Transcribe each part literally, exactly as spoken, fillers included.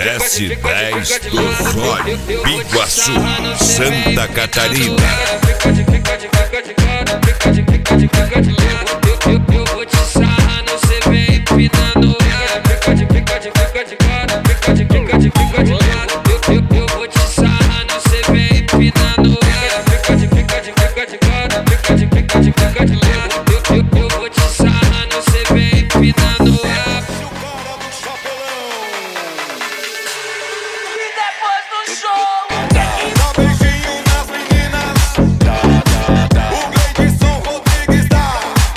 S dez do Zóio, Biguaçu, Santa Catarina. Eu vou te sarrar, não cê vem empinando. Eu vou te sarrar, não cê vem empinando. Eu vou te sarrar, não cê vem empinando. E depois do show, Dá beijinho nas meninas. O Gleidson Rodrigues dá.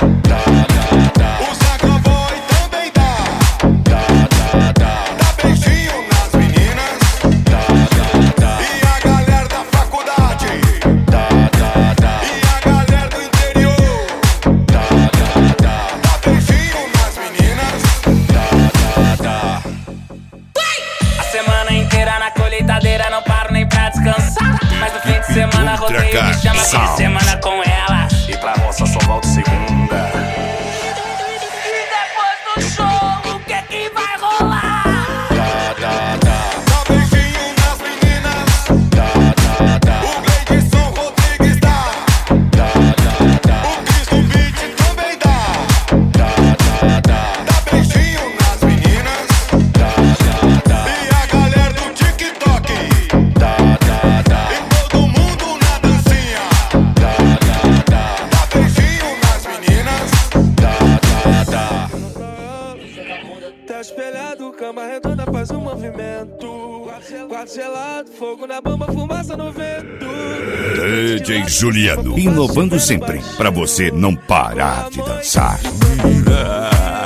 O Zagravoy também dá. Dá beijinho nas meninas. E a galera da faculdade. E a galera do interior. Dá beijinho nas meninas. a semana inteira na colheitadeira não paro nem pra descansar. Mas no fim de semana rodeio me chama fim de semana com ela. E pra roça só volto segunda. E depois do show, o que que vai rolar? Dá beijinho nas meninas. O Gleidson Rodrigues dá. O Cris do Beat também dá. Dá beijinho nas meninas. E a galera do TikTok. E todo mundo na dancinha. Dá beijinho nas meninas. Tá espelhado, cama redonda faz um movimento. Quarto gelado, fogo na bomba, fumaça no vento. D J Juliano, inovando sempre, pra você não parar de dançar.